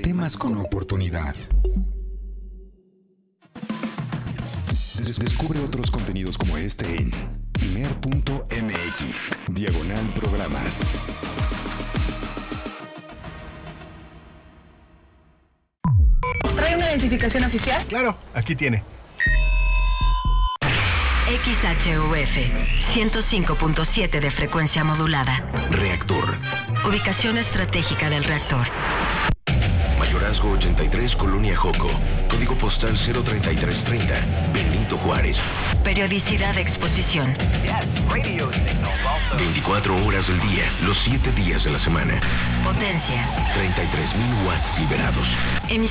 Temas con oportunidad. Descubre otros contenidos como este en imer.mx/programas. ¿Trae una identificación oficial? Claro, aquí tiene. XHUF 105.7 de frecuencia modulada. Reactor. Ubicación estratégica del reactor. Mayorazgo 83, Colonia Joco. Código postal 03330, Benito Juárez. Periodicidad de exposición. 24 horas del día, los 7 días de la semana. Potencia. 33,000 watts liberados.